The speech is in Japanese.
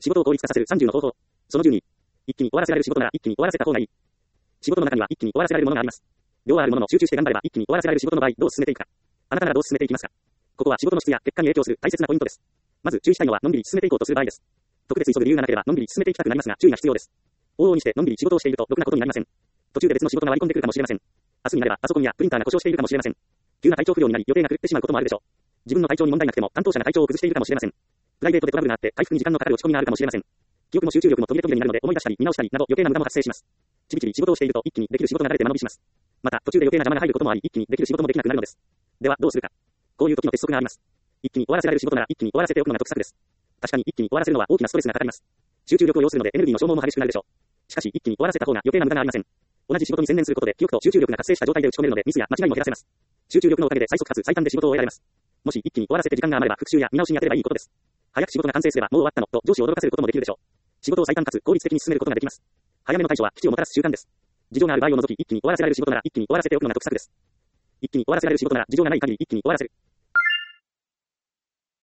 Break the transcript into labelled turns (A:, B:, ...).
A: 仕事を効率化させる30の方法。その12。一気に終わらせられる仕事なら一気に終わらせた方がいい。仕事の中には一気に終わらせられるものがあります。量はあるものの集中して頑張れば一気に終わらせられる仕事の場合どう進めていくか。あなたならどう進めていきますか。ここは仕事の質や結果に影響する大切なポイントです。まず注意したいのはのんびり進めていこうとする場合です。特別急ぐ理由がなければのんびり進めていきたくなりますが注意が必要です。往々にしてのんびり仕事をしているとろくなことになりません。途中で別の仕事が割り込んでくるかもしれません。明日になればパソコンやプリンターが故障しているかもしれません。急な体調不良になり予定が狂ってしまうこともあるでしょう。自分の体調に問題なくても担当者が体調を崩しているかもしれません。プライベートでトラブルがあって回復に時間のかかる落ち込みがあるかもしれません。記憶も集中力も途切れ途切れになるので思い出したり見直したりなど余計な無駄も発生します。ちびちび仕事をしていると一気にできる仕事が慣れて間延びします。また途中で余計な邪魔が入ることもあり一気にできる仕事もできなくなるのです。ではどうするか。こういう時の鉄則があります。一気に終わらせられる仕事なら一気に終わらせておくのが得策です。確かに一気に終わらせるのは大きなストレスがかかります。集中力を要するのでエネルギーの消耗も激しくなるでしょう。しかし一気に終わらせた方が余計な無駄がありません。同じ仕事に専念することで記憶と集中力が活性した状態で打ち込めるのでミスや間違いも減らせます。集中力のおかげで最速かつ最短で仕事を終えられます。もし一気に終わらせて時間が余れば復習や見直しに当てればいいことです。早く仕事が完成すればもう終わったのと上司を驚かせることもできるでしょう。仕事を最短かつ効率的に進めることができます。早めの対処は基地をもたらす習慣です。事情がある場合を除き一気に終わらせられる仕事なら一気に終わらせておくのが得策です。一気に終わらせられる仕事なら事情がない限り一気に終わらせる。